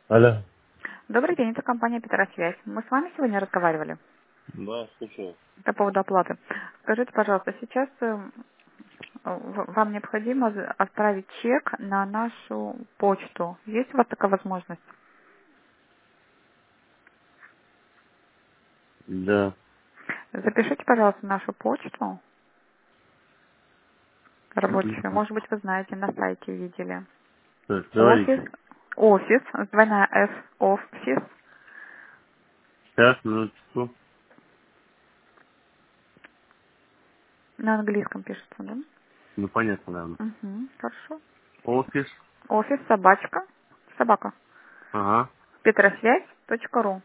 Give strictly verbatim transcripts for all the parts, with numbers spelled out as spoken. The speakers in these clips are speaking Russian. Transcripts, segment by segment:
Алло. Добрый день, это компания Петросвязь. Мы с вами сегодня разговаривали Да, слушаю. по поводу оплаты. Скажите, пожалуйста, сейчас э, в- вам необходимо за- отправить чек на нашу почту. Есть у вас такая возможность? Да. Запишите, пожалуйста, нашу почту рабочую. Мгм. Может быть, вы знаете, на сайте видели. Так, Офис, говорите. офис, двойная С, офис, Сейчас, минуточку. на английском пишется, да? Ну, понятно, наверное. Угу, хорошо. Офис. Офис, собачка, собака, Ага. петросвязь.ру.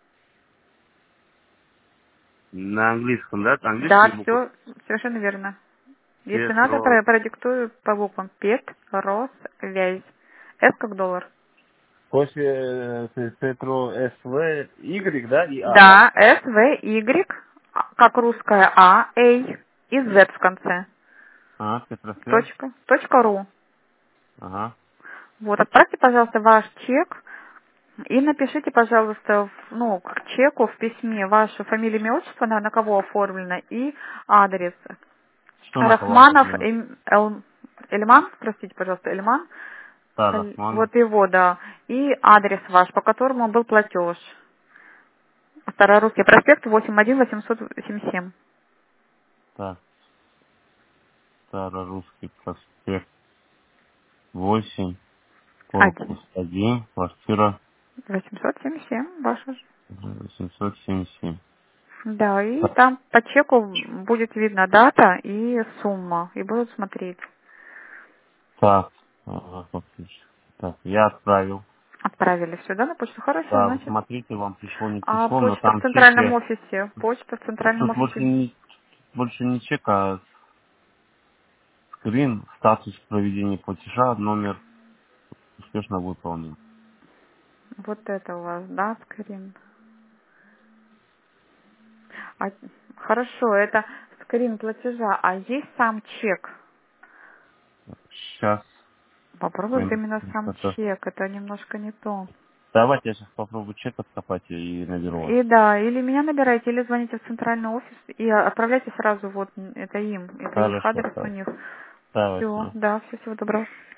На английском, да? Да, Английские буквы. все совершенно верно. Если надо, Петро. про- продиктую по буквам. Пет, Рос, Вязь. С как доллар. После э, Петро СВ, Y, да? И А, да? Да, С, В, Y, а, как русская А, Эй и Z в конце. Ага, Петросвязь. Точка, точка ру. Ага. Вот, отправьте, пожалуйста, ваш чек и напишите, пожалуйста, в- ну, к чеку в письме вашу фамилию, имя, отчество, на, на кого оформлено, и адрес. Что на кого Рахманов оформлено? Эм- Эл- Эльман, простите, пожалуйста, Эльман. Да, Хал- Рахманов. Вот его, да. И адрес ваш, по которому был платеж. Старорусский проспект восемь один восемьсот семьдесят семь. Так, Старорусский проспект восемь, Один. корпус один, квартира восемьсот семьдесят семь, ваша же. восемьсот семьдесят семь. Да, и там по чеку будет видно дата и сумма, и будут смотреть. Так, ага, отлично. Так, я отправил. Отправили сюда на почту. Хорошо, Да, вы значит. смотрите, вам пришло, не А пришло, но почта в там центральном чеки. офисе. Почта в центральном Тут больше офисе. не, больше не чек, а скрин, статус проведения платежа, номер успешно выполнен. Вот это у вас, да, скрин. А, хорошо, это скрин платежа. А есть сам чек? Сейчас, Попробуй вот именно сам чек, это немножко не то. давайте я сейчас попробую чек откопать и наберу вас. И да, или меня набирайте, или звоните в центральный офис и отправляйте сразу, вот м, это им, это их Хорошо, адрес у так. них. Давайте. Все, да, все, всего доброго.